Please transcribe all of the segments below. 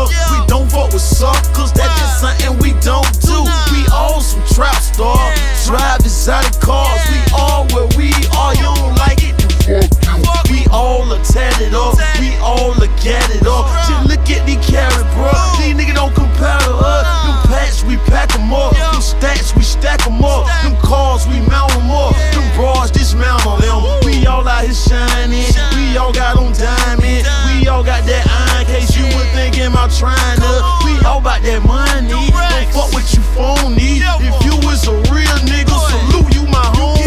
up. We don't fuck with suckers, that's just something we don't do. We all some trap stars, drive exotic cars. We all where we are, you don't like it, then fuck you. We all are tatted up, we all are gatted up. Just look at these carrots, bro. These niggas don't compare to us. Them packs, we pack them up. Them stacks, we stack them up. Them cars, we mount them up. Them bras, dismantle them. We all out here shining. We all got on diamond. We all got that iron, case you were thinking about trying to. We all about that money. Don't fuck with you phony. If you was a real nigga, salute you, my homie.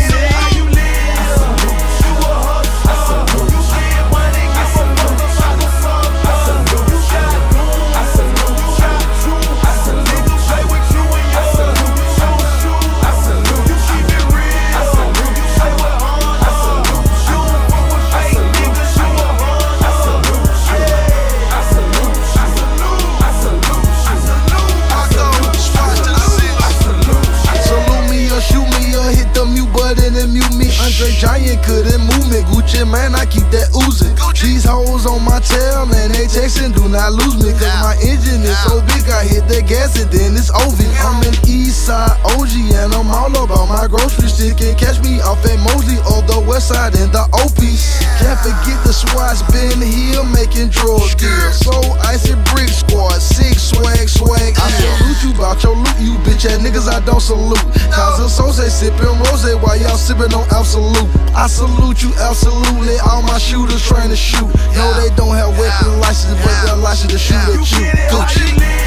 Andre Giant couldn't move me. Gucci man, I keep that oozing. These hoes on my tail and they texting, do not lose me. Cause my engine is so big, I hit the gas and then it's over. I'm an Eastside OG and I'm all about my groceries. Still can catch me off at Mosley or the West Side in the OPs. Can't forget the swats been here making drug deals. So icy brick squad, sick swag. I salute you about your loot, you bitch ass niggas I don't salute. Cause the souls they sippin' rose while y'all sippin' on absolute. I salute you absolutely, all my shooters trying to shoot. No, they don't have weapon license, but they're licensed to shoot at you. Gucci.